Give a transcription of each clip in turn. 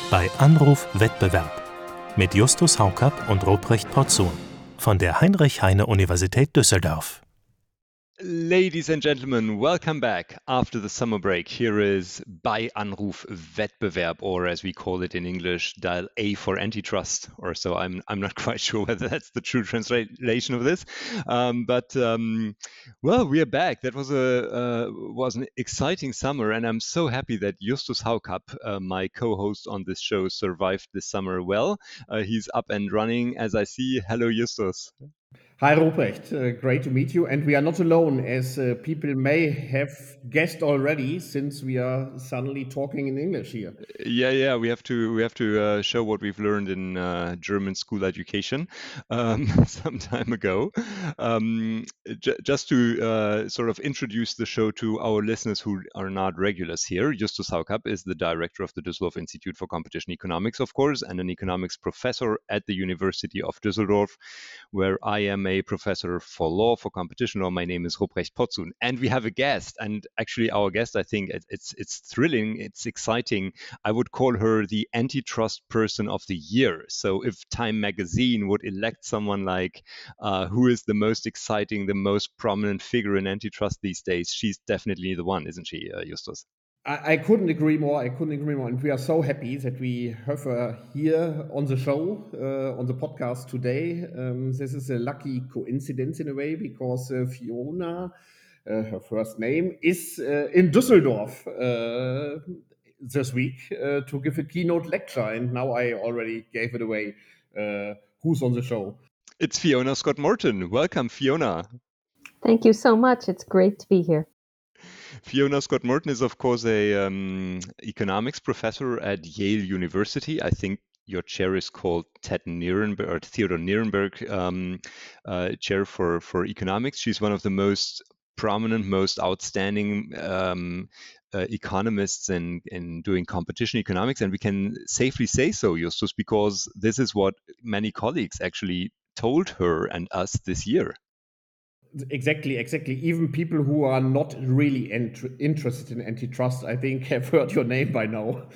bei Anruf Wettbewerb mit Justus Haukapp und Ruprecht Porzun von der Heinrich-Heine-Universität Düsseldorf. Ladies and gentlemen, welcome back after the summer break. Here is Bei Anruf Wettbewerb, or as we call it in English, dial A for antitrust, or so. I'm not quite sure whether that's the true translation of this, but well, we are back. That was an exciting summer, and I'm so happy that Justus Haukapp, my co-host on this show, survived this summer well. He's up and running, as I see. Hello, Justus. Hi, Ruprecht. Great to meet you. And we are not alone, as people may have guessed already, since we are suddenly talking in English here. Yeah. We have to show what we've learned in German school education some time ago. Just to sort of introduce the show to our listeners who are not regulars here, Justus Haukapp is the director of the Düsseldorf Institute for Competition Economics, of course, and an economics professor at the University of Düsseldorf, where I am a professor for law, for competition law. My name is Ruprecht Porzun, and we have a guest. And actually, our guest, I think it's thrilling, it's exciting. I would call her the antitrust person of the year. So if Time Magazine would elect someone like who is the most exciting, the most prominent figure in antitrust these days, she's definitely the one, isn't she, Justus? I couldn't agree more. And we are so happy that we have her here on the show, on the podcast today. This is a lucky coincidence in a way, because Fiona, her first name, is in Düsseldorf this week to give a keynote lecture. And now I already gave it away. Who's on the show? It's Fiona Scott-Morton. Welcome, Fiona. Thank you so much. It's great to be here. Fiona Scott-Morton is, of course, a economics professor at Yale University. I think your chair is called Theodor Nierenberg Chair for Economics. She's one of the most prominent, most outstanding economists in doing competition economics. And we can safely say so, Justus, because this is what many colleagues actually told her and us this year. Exactly. Even people who are not really interested in antitrust, I think, have heard your name by now.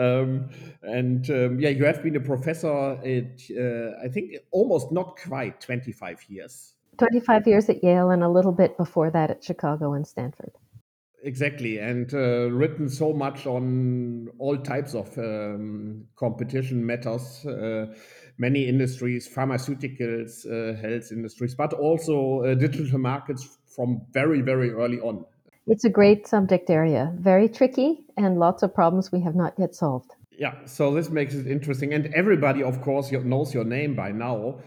You have been a professor at, I think, almost not quite 25 years. 25 years at Yale and a little bit before that at Chicago and Stanford. Exactly, and written so much on all types of competition matters, many industries, pharmaceuticals, health industries, but also digital markets from very, very early on. It's a great subject area, very tricky, and lots of problems we have not yet solved. Yeah, so this makes it interesting. And everybody, of course, knows your name by now.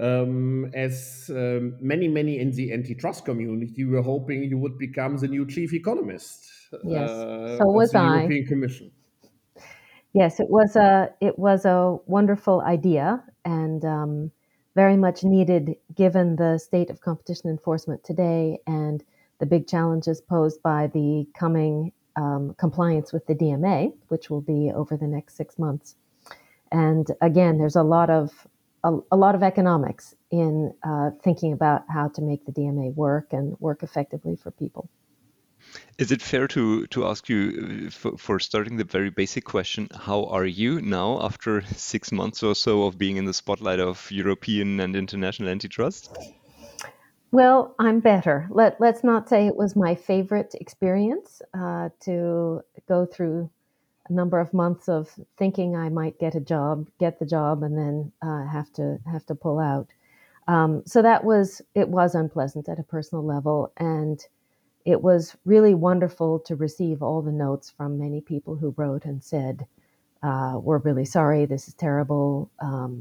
As many in the antitrust community were hoping you would become the new chief economist Yes, of so was the I. European Commission. Yes, it was a wonderful idea and very much needed given the state of competition enforcement today and the big challenges posed by the coming compliance with the DMA, which will be over the next 6 months. And again, there's a lot of economics in thinking about how to make the DMA work and work effectively for people. Is it fair to ask you, for starting, the very basic question, how are you now after 6 months or so of being in the spotlight of European and international antitrust? Well, I'm better. Let's not say it was my favorite experience to go through a number of months of thinking I might get the job, and then have to pull out. So it was unpleasant at a personal level, and it was really wonderful to receive all the notes from many people who wrote and said, "We're really sorry. This is terrible.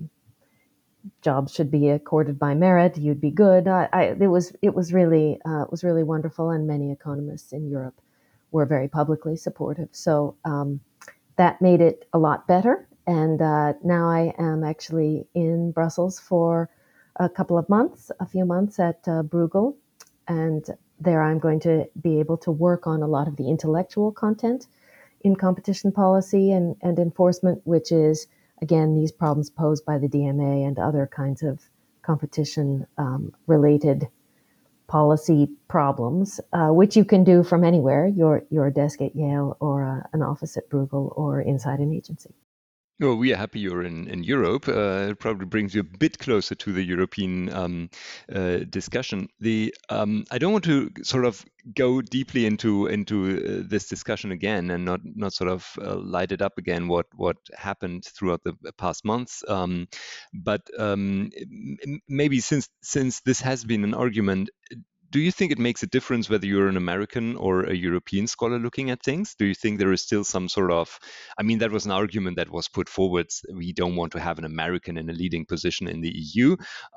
Jobs should be accorded by merit. You'd be good." It was really wonderful, and many economists in Europe were very publicly supportive. So that made it a lot better. And now I am actually in Brussels for a few months at Bruegel, and there I'm going to be able to work on a lot of the intellectual content in competition policy and enforcement, which is, again, these problems posed by the DMA and other kinds of competition related policy problems, which you can do from anywhere, your desk at Yale or an office at Bruegel or inside an agency. Well, we are happy you're in Europe. It probably brings you a bit closer to the European discussion. I don't want to sort of go deeply into this discussion again and not sort of light it up again what happened throughout the past months. But maybe since this has been an argument, do you think it makes a difference whether you're an American or a European scholar looking at things? Do you think there is still some sort of, I mean, that was an argument that was put forward. We don't want to have an American in a leading position in the EU.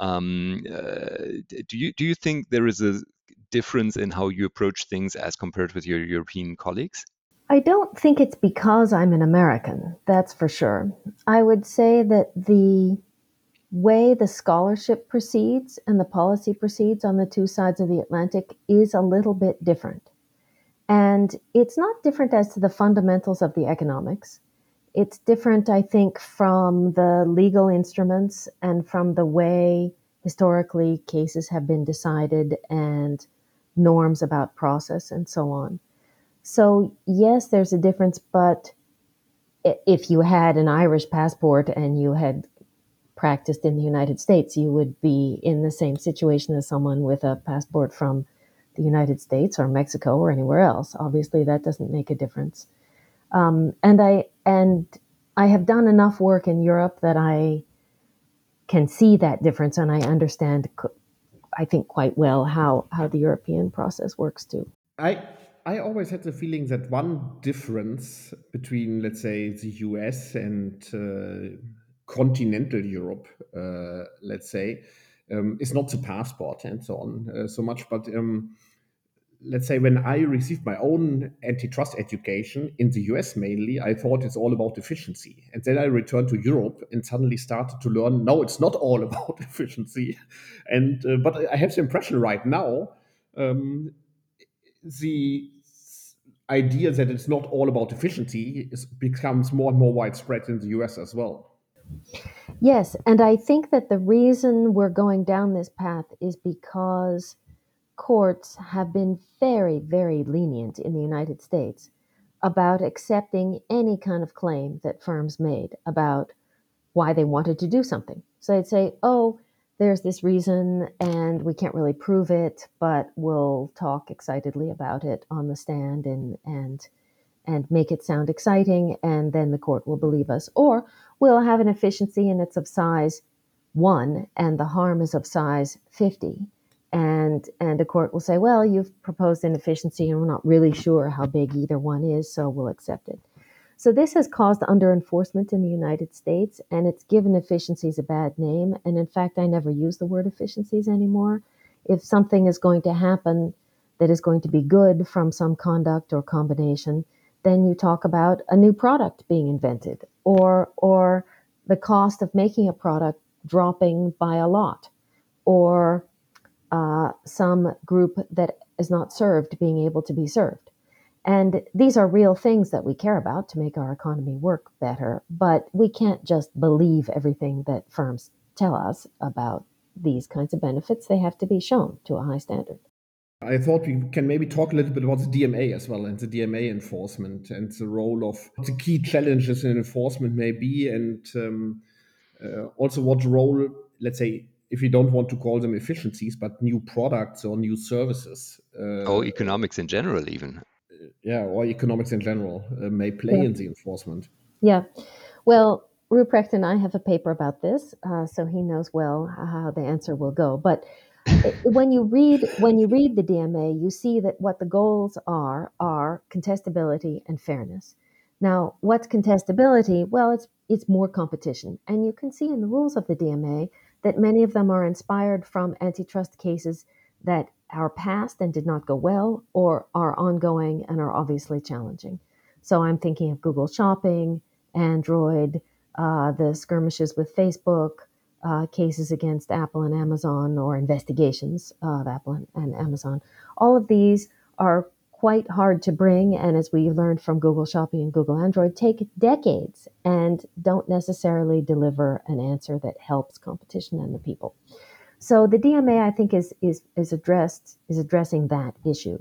Do you think there is a difference in how you approach things as compared with your European colleagues? I don't think it's because I'm an American, that's for sure. I would say that the way the scholarship proceeds and the policy proceeds on the two sides of the Atlantic is a little bit different. And it's not different as to the fundamentals of the economics. It's different, I think, from the legal instruments and from the way historically cases have been decided and norms about process and so on. So, yes, there's a difference, but if you had an Irish passport and you had practiced in the United States, you would be in the same situation as someone with a passport from the United States or Mexico or anywhere else. Obviously, that doesn't make a difference. And I have done enough work in Europe that I can see that difference, and I understand, I think, quite well how the European process works too. I always had the feeling that one difference between, let's say, the US and continental Europe, let's say, is not the passport and so on so much, but let's say when I received my own antitrust education in the US mainly, I thought it's all about efficiency. And then I returned to Europe and suddenly started to learn, no, it's not all about efficiency. And but I have the impression right now, the idea that it's not all about efficiency becomes more and more widespread in the US as well. Yes, and I think that the reason we're going down this path is because courts have been very, very lenient in the United States about accepting any kind of claim that firms made about why they wanted to do something. So they'd say, oh, there's this reason and we can't really prove it, but we'll talk excitedly about it on the stand and make it sound exciting, and then the court will believe us. Or we'll have an efficiency and it's of size 1 and the harm is of size 50. And a court will say, well, you've proposed an efficiency and we're not really sure how big either one is, so we'll accept it. So this has caused under-enforcement in the United States, and it's given efficiencies a bad name. And in fact, I never use the word efficiencies anymore. If something is going to happen that is going to be good from some conduct or combination, then you talk about a new product being invented or the cost of making a product dropping by a lot, or some group that is not served being able to be served. And these are real things that we care about to make our economy work better, but we can't just believe everything that firms tell us about these kinds of benefits. They have to be shown to a high standard. I thought we can maybe talk a little bit about the DMA as well and the DMA enforcement and the role of the key challenges in enforcement may be, and also what role, let's say, if you don't want to call them efficiencies, but new products or new services. Or economics in general, even. Or economics in general may play in the enforcement. Yeah. Well, Ruprecht and I have a paper about this, so he knows well how the answer will go. But when you read the DMA, you see that what the goals are contestability and fairness. Now, what's contestability? Well, it's more competition, and you can see in the rules of the DMA that many of them are inspired from antitrust cases that are past and did not go well, or are ongoing and are obviously challenging. So I'm thinking of Google Shopping, Android, the skirmishes with Facebook, cases against Apple and Amazon, or investigations of Apple and Amazon. All of these are quite hard to bring, and as we learned from Google Shopping and Google Android, take decades and don't necessarily deliver an answer that helps competition and the people. So the DMA, I think, is addressing that issue.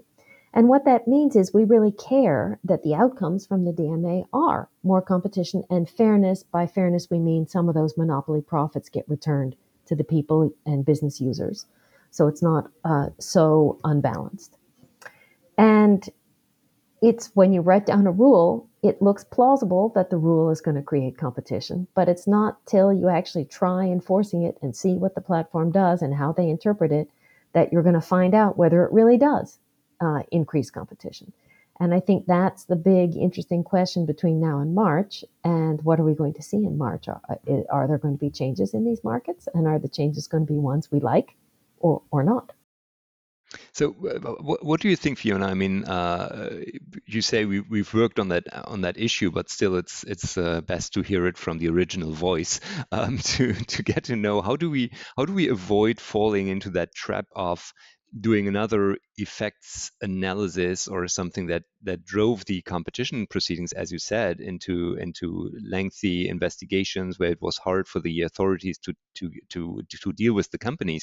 And what that means is we really care that the outcomes from the DMA are more competition and fairness. By fairness, we mean some of those monopoly profits get returned to the people and business users. So it's not so unbalanced. And it's when you write down a rule, it looks plausible that the rule is going to create competition, but it's not till you actually try enforcing it and see what the platform does and how they interpret it that you're going to find out whether it really does increase competition. And I think that's the big interesting question between now and March. And what are we going to see in March? Are there going to be changes in these markets? And are the changes going to be ones we like or not? So, what do you think, Fiona? I mean, you say we've worked on that issue, but still, it's best to hear it from the original voice to get to know how do we avoid falling into that trap of doing another effects analysis or something that drove the competition proceedings, as you said, into lengthy investigations where it was hard for the authorities to deal with the companies.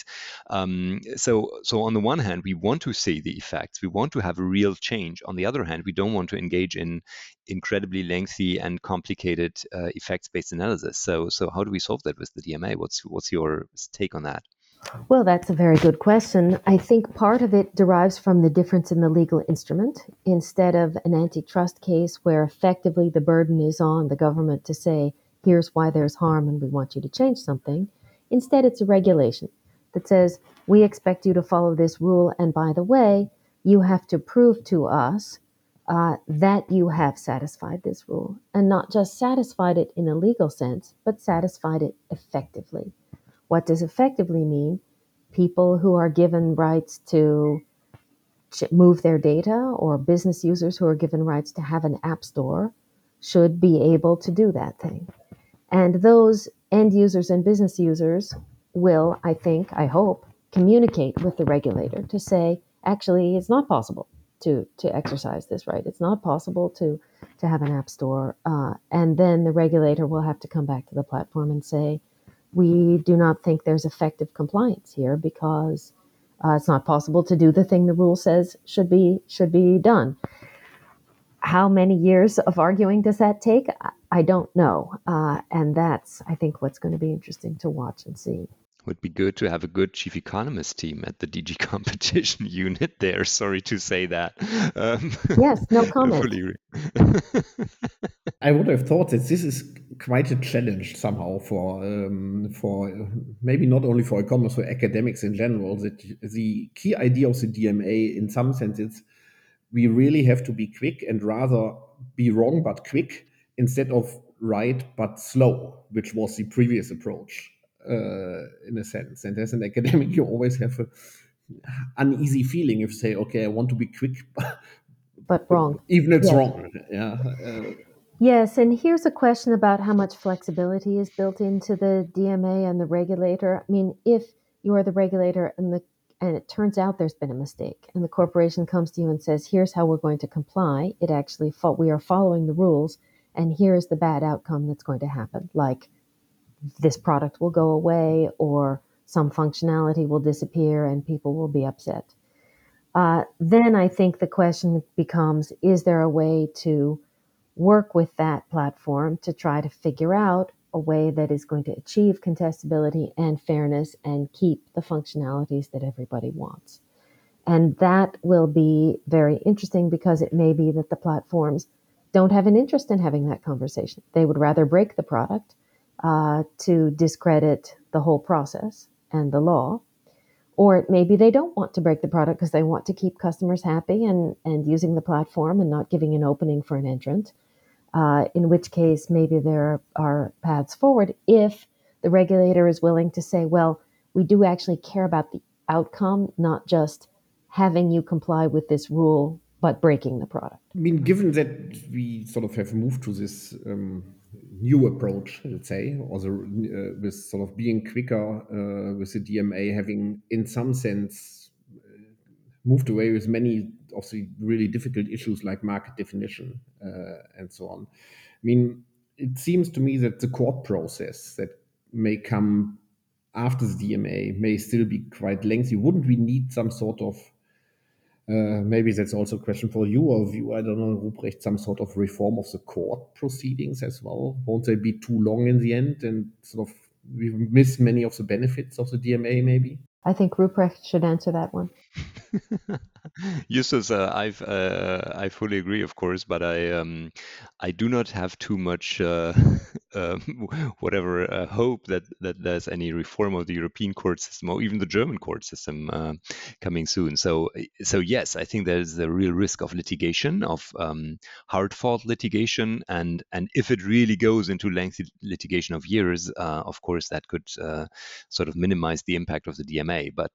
So on the one hand, we want to see the effects, we want to have a real change. On the other hand, we don't want to engage in incredibly lengthy and complicated effects-based analysis. So how do we solve that with the DMA? What's your take on that? Well, that's a very good question. I think part of it derives from the difference in the legal instrument. Instead of an antitrust case where effectively the burden is on the government to say, here's why there's harm and we want you to change something, instead it's a regulation that says, we expect you to follow this rule, and by the way, you have to prove to us that you have satisfied this rule, and not just satisfied it in a legal sense, but satisfied it effectively. What does effectively mean? People who are given rights to move their data, or business users who are given rights to have an app store, should be able to do that thing. And those end users and business users will, I hope, communicate with the regulator to say, actually, it's not possible to exercise this right. It's not possible to have an app store. And then the regulator will have to come back to the platform and say, we do not think there's effective compliance here because it's not possible to do the thing the rule says should be done. How many years of arguing does that take? I don't know. And that's, I think, what's going to be interesting to watch and see. Would be good to have a good chief economist team at the DG competition unit there. Sorry to say that. Yes, no comment. I would have thought that this is quite a challenge somehow for maybe not only for e-commerce, for academics in general. That the key idea of the DMA, in some sense, is we really have to be quick and rather be wrong but quick instead of right but slow, which was the previous approach in a sense. And as an academic, you always have an uneasy feeling if you say, okay, I want to be quick, but wrong. Even it's wrong. Yeah. Yes, and here's a question about how much flexibility is built into the DMA and the regulator. I mean, if you are the regulator and it turns out there's been a mistake, and the corporation comes to you and says, here's how we're going to comply, it actually we are following the rules, and here's the bad outcome that's going to happen, like this product will go away or some functionality will disappear and people will be upset. Then I think the question becomes, is there a way to work with that platform to try to figure out a way that is going to achieve contestability and fairness and keep the functionalities that everybody wants? And that will be very interesting because it may be that the platforms don't have an interest in having that conversation. They would rather break the product to discredit the whole process and the law. Or maybe they don't want to break the product because they want to keep customers happy and using the platform and not giving an opening for an entrant. In which case, maybe there are paths forward if the regulator is willing to say, well, we do actually care about the outcome, not just having you comply with this rule, but breaking the product. I mean, given that we sort of have moved to this new approach, let's say, or with sort of being quicker with the DMA, having in some sense moved away with many of the really difficult issues like market definition and so on. I mean, it seems to me that the court process that may come after the DMA may still be quite lengthy. Wouldn't we need some sort of Maybe that's also a question for you or you. I don't know, Ruprecht, some sort of reform of the court proceedings as well. Won't they be too long in the end and sort of we miss many of the benefits of the DMA maybe? I think Ruprecht should answer that one. Justus, I fully agree, of course, but I do not have too much um, whatever hope that there's any reform of the European court system or even the German court system coming soon. So yes, I think there's a real risk of litigation, of hard-fought litigation, and if it really goes into lengthy litigation of years, of course that could sort of minimize the impact of the DMA. But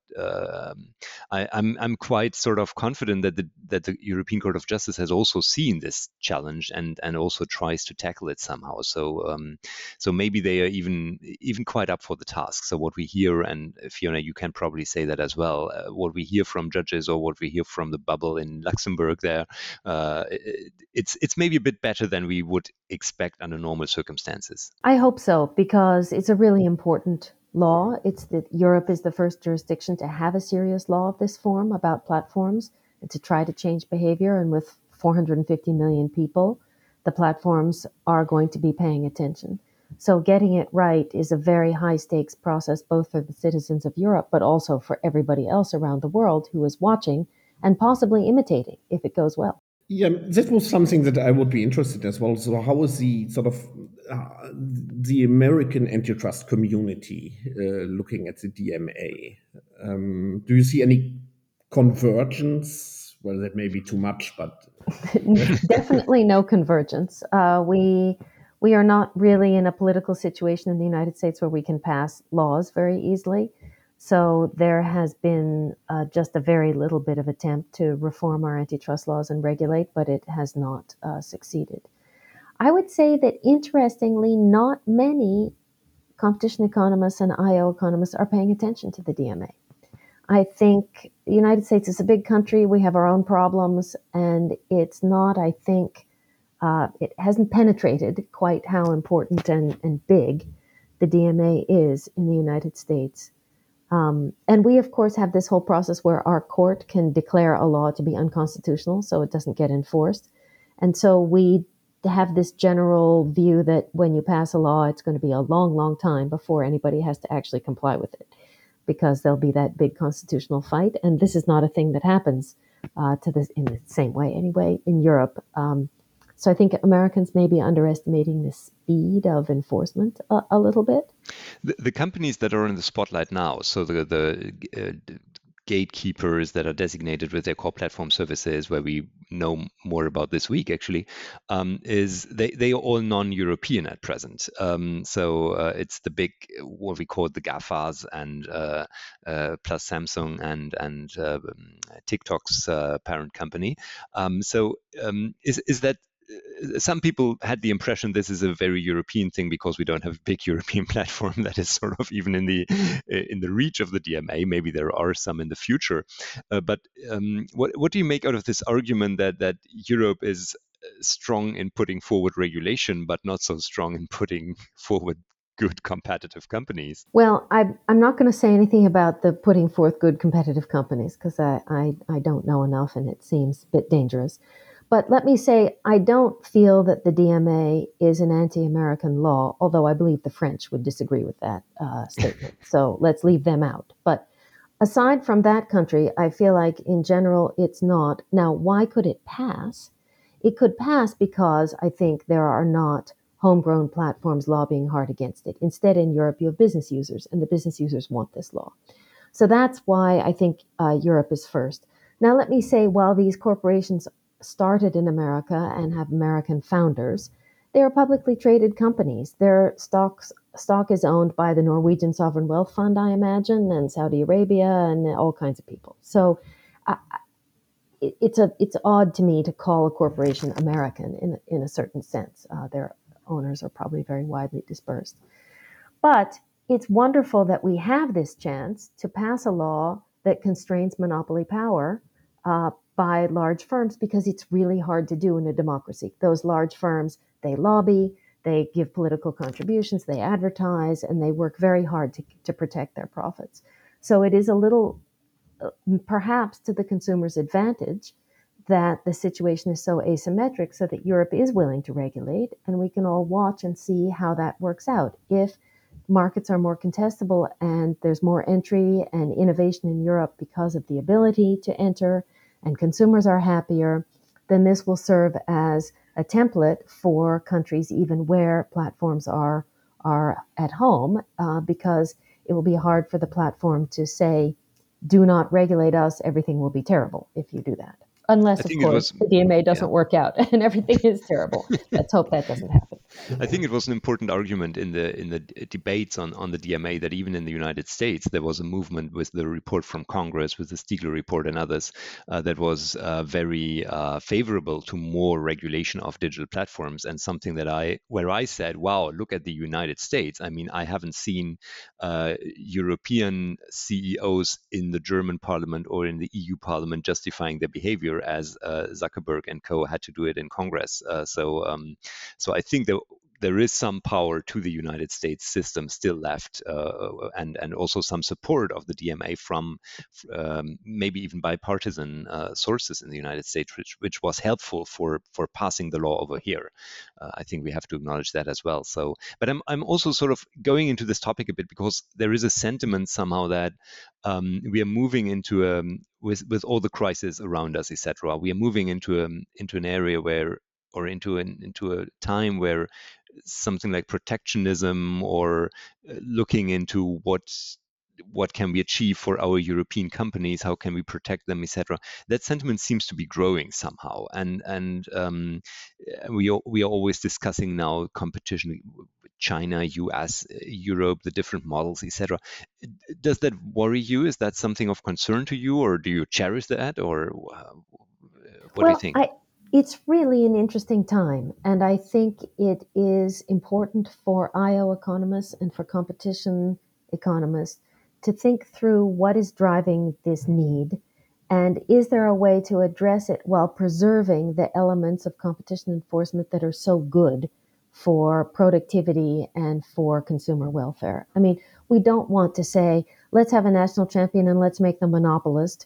I'm quite sort of confident that the European Court of Justice has also seen this challenge and also tries to tackle it somehow. So maybe they are even quite up for the task. So what we hear, and Fiona, you can probably say that as well, what we hear from judges or what we hear from the bubble in Luxembourg there, it's maybe a bit better than we would expect under normal circumstances. I hope so, because it's a really important law. It's that Europe is the first jurisdiction to have a serious law of this form about platforms and to try to change behavior. And with 450 million people, the platforms are going to be paying attention. So getting it right is a very high stakes process, both for the citizens of Europe, but also for everybody else around the world who is watching and possibly imitating if it goes well. Yeah, that was something that I would be interested in as well. So, how is the sort of the American antitrust community looking at the DMA? Do you see any convergence? Well, that may be too much, but Definitely no convergence. We are not really in a political situation in the United States where we can pass laws very easily. So there has been just a very little bit of attempt to reform our antitrust laws and regulate, but it has not succeeded. I would say that interestingly, not many competition economists and IO economists are paying attention to the DMA. I think the United States is a big country. We have our own problems, and it's not, I think, it hasn't penetrated quite how important and big the DMA is in the United States. And we, of course, have this whole process where our court can declare a law to be unconstitutional, so it doesn't get enforced. And so we have this general view that when you pass a law, it's going to be a long, long time before anybody has to actually comply with it, because there'll be that big constitutional fight. And this is not a thing that happens in the same way anyway in Europe. So I think Americans may be underestimating the speed of enforcement a little bit. The companies that are in the spotlight now, so the gatekeepers that are designated with their core platform services, where we know more about this week actually, is they are all non-European at present. So it's the big, what we call the GAFAs, and plus Samsung and TikTok's parent company. Is that some people had the impression this is a very European thing because we don't have a big European platform that is sort of even in the reach of the DMA. Maybe there are some in the future, but what do you make out of this argument that Europe is strong in putting forward regulation, but not so strong in putting forward good competitive companies? Well, I'm not going to say anything about the putting forth good competitive companies because I don't know enough and it seems a bit dangerous. But let me say, I don't feel that the DMA is an anti-American law, although I believe the French would disagree with that statement. So let's leave them out. But aside from that country, I feel like in general it's not. Now, why could it pass? It could pass because I think there are not homegrown platforms lobbying hard against it. Instead, in Europe, you have business users, and the business users want this law. So that's why I think Europe is first. Now, let me say, while these corporations started in America and have American founders, they are publicly traded companies. Their stock is owned by the Norwegian Sovereign Wealth Fund, I imagine, and Saudi Arabia and all kinds of people. So it's odd to me to call a corporation American in a certain sense. Their owners are probably very widely dispersed. But it's wonderful that we have this chance to pass a law that constrains monopoly power by large firms, because it's really hard to do in a democracy. Those large firms, they lobby, they give political contributions, they advertise, and they work very hard to protect their profits. So it is a little perhaps to the consumer's advantage that the situation is so asymmetric so that Europe is willing to regulate, and we can all watch and see how that works out. If markets are more contestable and there's more entry and innovation in Europe because of the ability to enter, and consumers are happier, then this will serve as a template for countries even where platforms are at home, because it will be hard for the platform to say, do not regulate us, everything will be terrible if you do that. I Unless, of think it course, was, the DMA yeah. doesn't work out and everything is terrible. Let's hope that doesn't happen. I think it was an important argument in the debates on the DMA that even in the United States there was a movement with the report from Congress, with the Stiegler report and others, that was very favorable to more regulation of digital platforms, and something that where I said, wow, look at the United States. I mean, I haven't seen European CEOs in the German Parliament or in the EU Parliament justifying their behavior as Zuckerberg and co had to do it in Congress. So I think there is some power to the United States system still left, and also some support of the DMA from maybe even bipartisan sources in the United States, which was helpful for passing the law over here. I think we have to acknowledge that as well. So, but I'm also sort of going into this topic a bit because there is a sentiment somehow that we are moving into with all the crises around us, etc. We are moving into an area where, or into a time where something like protectionism or looking into what can we achieve for our European companies, how can we protect them, etc. That sentiment seems to be growing somehow, and we are always discussing now competition with China, US, Europe, the different models, etc. Does that worry you? Is that something of concern to you, or do you cherish that, or what do you think? It's really an interesting time, and I think it is important for IO economists and for competition economists to think through what is driving this need, and is there a way to address it while preserving the elements of competition enforcement that are so good for productivity and for consumer welfare. I mean, we don't want to say, let's have a national champion and let's make them a monopolist,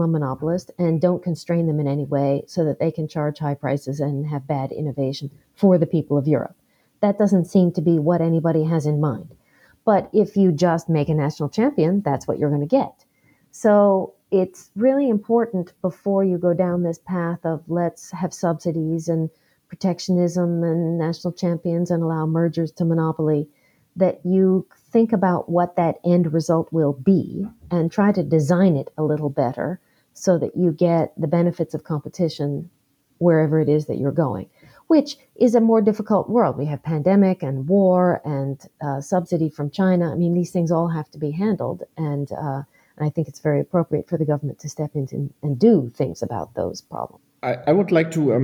and don't constrain them in any way so that they can charge high prices and have bad innovation for the people of Europe. That doesn't seem to be what anybody has in mind. But if you just make a national champion, that's what you're going to get. So it's really important before you go down this path of let's have subsidies and protectionism and national champions and allow mergers to monopoly, that you think about what that end result will be and try to design it a little better so that you get the benefits of competition wherever it is that you're going, which is a more difficult world. We have pandemic and war and subsidy from China. I mean, these things all have to be handled, and I think it's very appropriate for the government to step in and do things about those problems. I would like to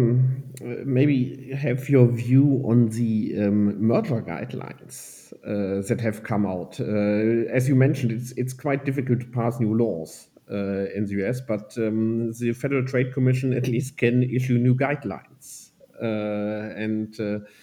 maybe have your view on the merger guidelines that have come out. As you mentioned, it's quite difficult to pass new laws in the US, but the Federal Trade Commission at least can issue new guidelines. And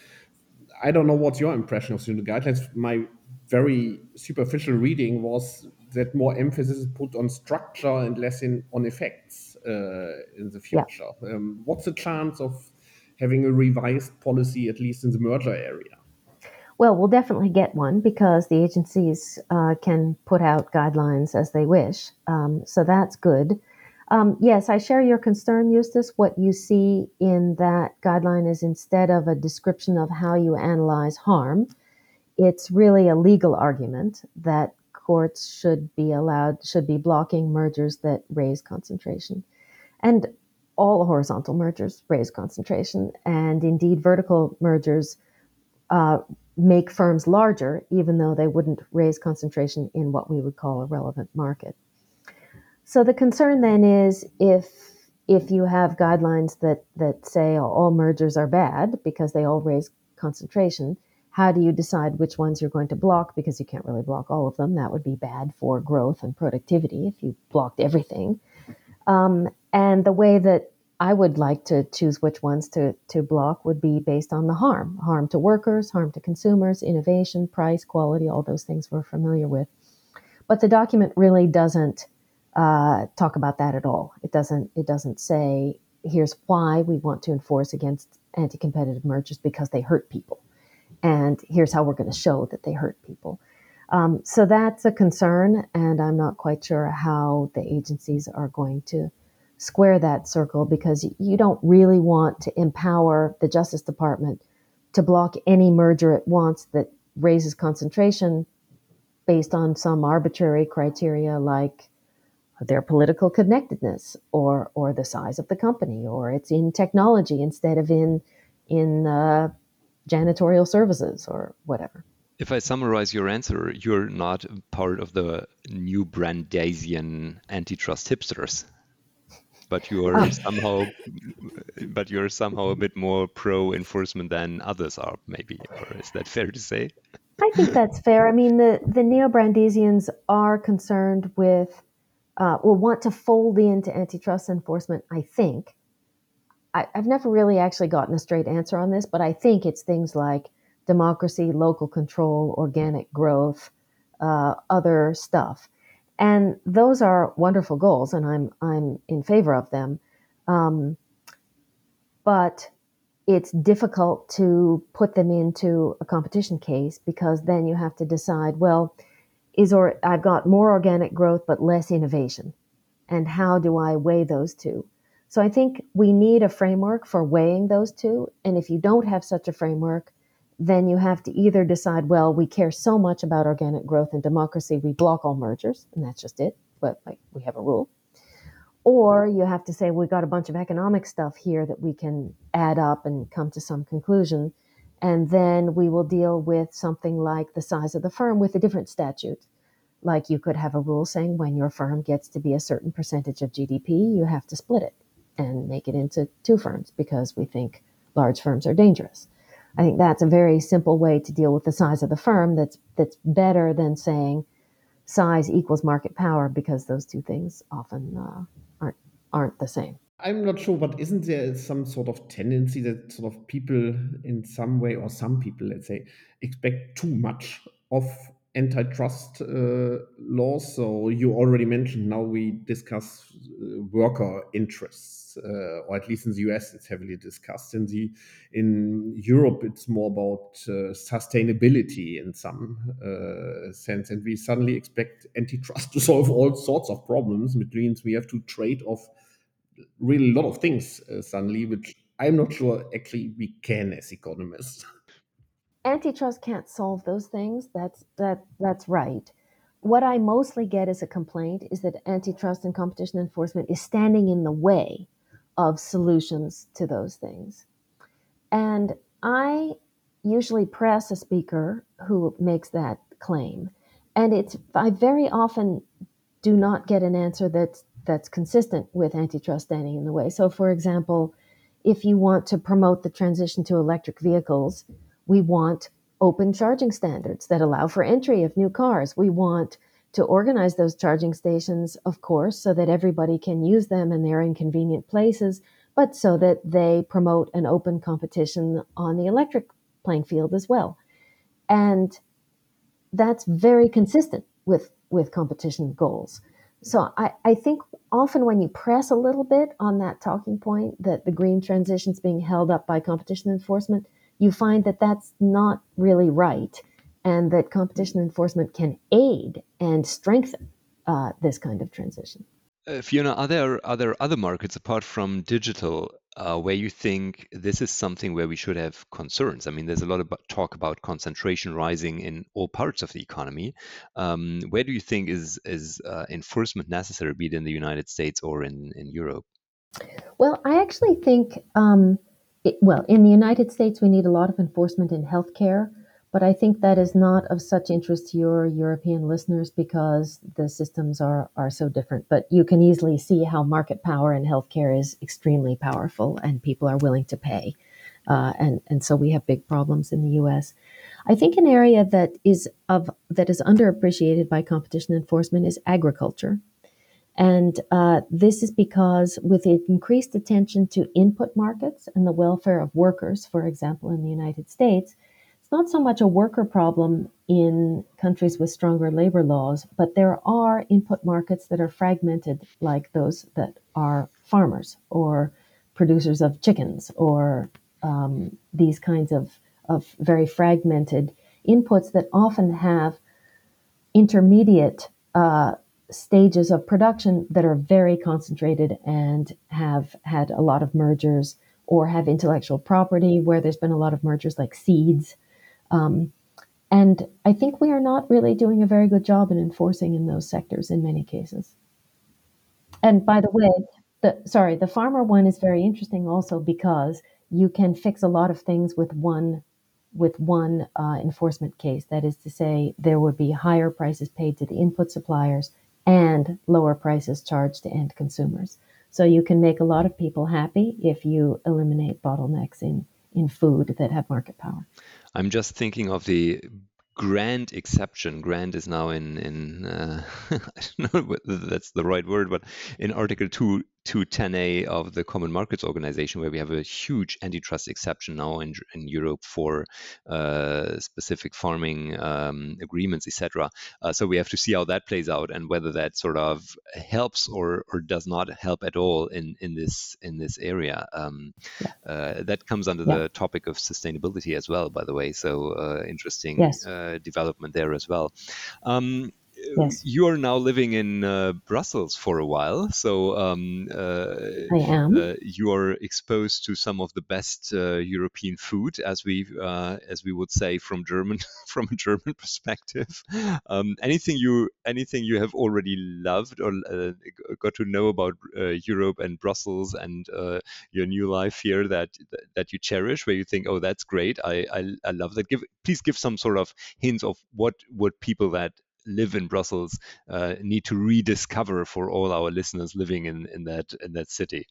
I don't know what's your impression of the new guidelines. My very superficial reading was that more emphasis is put on structure and less on effects in the future. Yeah. What's the chance of having a revised policy, at least in the merger area? Well, we'll definitely get one because the agencies can put out guidelines as they wish. So that's good. Yes, I share your concern, Justus. What you see in that guideline is, instead of a description of how you analyze harm, it's really a legal argument that courts should be blocking mergers that raise concentration. And all horizontal mergers raise concentration, and indeed vertical mergers make firms larger, even though they wouldn't raise concentration in what we would call a relevant market. So the concern then is, if you have guidelines that say all mergers are bad because they all raise concentration, how do you decide which ones you're going to block? Because you can't really block all of them. That would be bad for growth and productivity if you blocked everything. And the way that I would like to choose which ones to block would be based on the harm to workers, harm to consumers, innovation, price, quality, all those things we're familiar with. But the document really doesn't talk about that at all. It doesn't say here's why we want to enforce against anti-competitive mergers because they hurt people, and here's how we're going to show that they hurt people. So that's a concern, and I'm not quite sure how the agencies are going to square that circle, because you don't really want to empower the Justice Department to block any merger it wants that raises concentration based on some arbitrary criteria like their political connectedness or the size of the company, or it's in technology instead of in janitorial services or whatever. If I summarize your answer, you're not part of the new Brandeisian antitrust hipsters, but you're somehow a bit more pro enforcement than others are, maybe. Or is that fair to say? I think that's fair. I mean, the neo-Brandesians are concerned with, will want to fold into antitrust enforcement, I think. I've never really actually gotten a straight answer on this, but I think it's things like democracy, local control, organic growth, other stuff. And those are wonderful goals, and I'm in favor of them. But it's difficult to put them into a competition case, because then you have to decide, well, I've got more organic growth but less innovation, and how do I weigh those two? So I think we need a framework for weighing those two, and if you don't have such a framework, then you have to either decide, well, we care so much about organic growth and democracy, we block all mergers, and that's just it, but like we have a rule. Or you have to say, we've got a bunch of economic stuff here that we can add up and come to some conclusion. And then we will deal with something like the size of the firm with a different statute. Like you could have a rule saying when your firm gets to be a certain percentage of GDP, you have to split it and make it into two firms because we think large firms are dangerous. I think that's a very simple way to deal with the size of the firm that's better than saying size equals market power, because those two things often aren't the same. I'm not sure, but isn't there some sort of tendency that sort of people in some way, or some people, let's say, expect too much of antitrust laws? So you already mentioned, now we discuss worker interests, or at least in the US it's heavily discussed. In Europe it's more about sustainability in some sense, and we suddenly expect antitrust to solve all sorts of problems, which means we have to trade off really a lot of things suddenly, which I'm not sure actually we can as economists. Antitrust can't solve those things. That's right. What I mostly get as a complaint is that antitrust and competition enforcement is standing in the way of solutions to those things. And I usually press a speaker who makes that claim. And I very often do not get an answer that's consistent with antitrust standing in the way. So, for example, if you want to promote the transition to electric vehicles, we want open charging standards that allow for entry of new cars. We want to organize those charging stations, of course, so that everybody can use them and they're in convenient places, but so that they promote an open competition on the electric playing field as well. And that's very consistent with competition goals. So I think often when you press a little bit on that talking point that the green transition is being held up by competition enforcement, you find that that's not really right, and that competition enforcement can aid and strengthen this kind of transition. Fiona, are there other markets apart from digital where you think this is something where we should have concerns? I mean, there's a lot of talk about concentration rising in all parts of the economy. Where do you think is enforcement necessary, be it in the United States or in Europe? Well, I actually think, in the United States, we need a lot of enforcement in healthcare, but I think that is not of such interest to your European listeners because the systems are so different. But you can easily see how market power in healthcare is extremely powerful, and people are willing to pay. And so we have big problems in the U.S. I think an area that is underappreciated by competition enforcement is agriculture. And this is because with increased attention to input markets and the welfare of workers, for example, in the United States, it's not so much a worker problem in countries with stronger labor laws, but there are input markets that are fragmented, like those that are farmers or producers of chickens or these kinds of very fragmented inputs that often have intermediate stages of production that are very concentrated and have had a lot of mergers or have intellectual property where there's been a lot of mergers like seeds. Um, and I think we are not really doing a very good job in enforcing in those sectors in many cases. And by the way, the farmer one is very interesting also because you can fix a lot of things with one enforcement case. That is to say, there would be higher prices paid to the input suppliers and lower prices charged to end consumers. So you can make a lot of people happy if you eliminate bottlenecks in food that have market power. I'm just thinking of the grand exception. Grand is now in I don't know whether that's the right word, but in Article 210A of the Common Markets Organization, where we have a huge antitrust exception now in Europe for specific farming agreements, etc. So we have to see how that plays out and whether that sort of helps or does not help at all in this area. That comes under Yeah. the topic of sustainability as well, by the way. So interesting Yes. development there as well. Yes, You are now living in Brussels for a while, so I am. you are exposed to some of the best European food, as we would say from from a German perspective. Anything you have already loved or got to know about Europe and Brussels and your new life here that you cherish, where you think, oh, that's great, I love that. Please give some sort of hints of what would people that live in Brussels need to rediscover for all our listeners living in that city.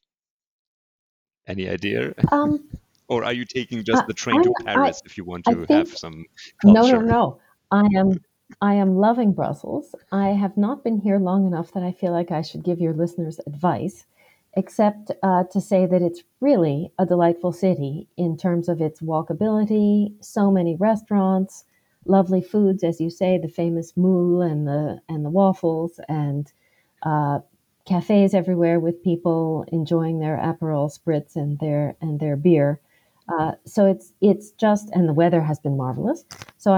Any idea? Um, Or are you taking just I, the train to I, Paris if you want I to have think some no, no, culture? no. I am loving Brussels. I have not been here long enough that I feel like I should give your listeners advice, except to say that it's really a delightful city in terms of its walkability. So many restaurants, lovely foods, as you say, the famous moule and the waffles, and uh, cafes everywhere with people enjoying their Aperol spritz and their beer. So it's just, and the weather has been marvelous. So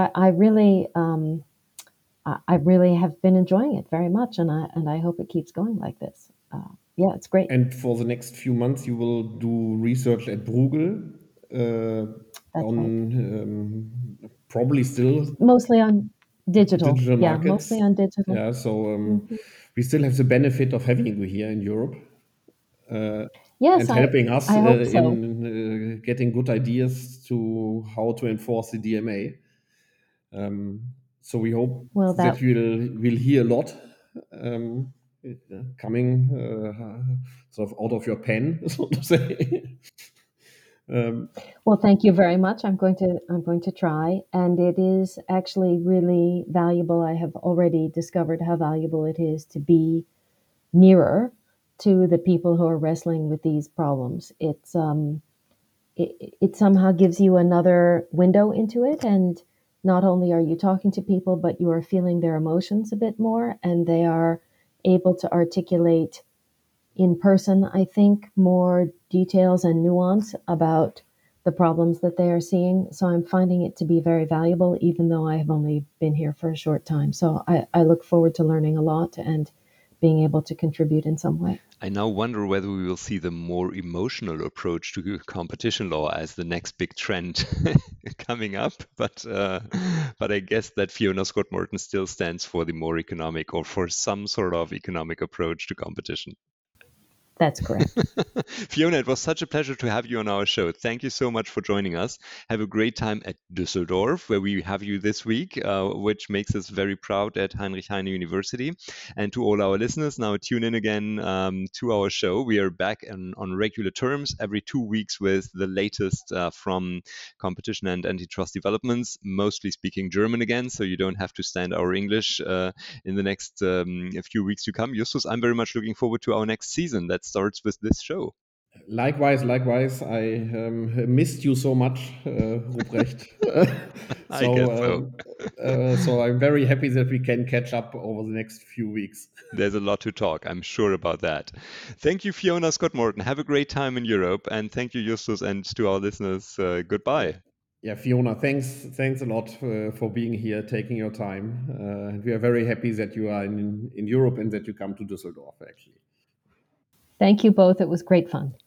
I really have been enjoying it very much, and I hope it keeps going like this. Yeah, it's great. And for the next few months, you will do research at Bruegel That's right. probably still Mostly on digital. digital Yeah, markets. mostly on digital. Yeah, so Mhm. we still have the benefit of having you here in Europe Yes, and helping us I hope so. in getting good ideas to how to enforce the DMA. So we hope Well, that that we'll hear a lot coming sort of out of your pen, so to say. Well, thank you very much. I'm going to try, and it is actually really valuable. I have already discovered how valuable it is to be nearer to the people who are wrestling with these problems. It somehow gives you another window into it, and not only are you talking to people, but you are feeling their emotions a bit more, and they are able to articulate in person, I think, more details and nuance about the problems that they are seeing. So I'm finding it to be very valuable, even though I have only been here for a short time. So I look forward to learning a lot and being able to contribute in some way. I now wonder whether we will see the more emotional approach to competition law as the next big trend coming up. But I guess that Fiona Scott Morton still stands for the more economic or for some sort of economic approach to competition. That's correct. Fiona, it was such a pleasure to have you on our show. Thank you so much for joining us. Have a great time at Düsseldorf, where we have you this week, which makes us very proud at Heinrich Heine University. And to all our listeners, now tune in again to our show. We are back on regular terms every 2 weeks with the latest from competition and antitrust developments, mostly speaking German again, so you don't have to stand our English in the next few weeks to come. Justus, I'm very much looking forward to our next season that starts with this show. Likewise. I missed you so much, Ruprecht. I guess so. So I'm very happy that we can catch up over the next few weeks. There's a lot to talk. I'm sure about that. Thank you, Fiona Scott Morton. Have a great time in Europe. And thank you, Justus, and to our listeners, goodbye. Yeah, Fiona, thanks a lot for being here, taking your time. We are very happy that you are in Europe and that you come to Düsseldorf, actually. Thank you both. It was great fun.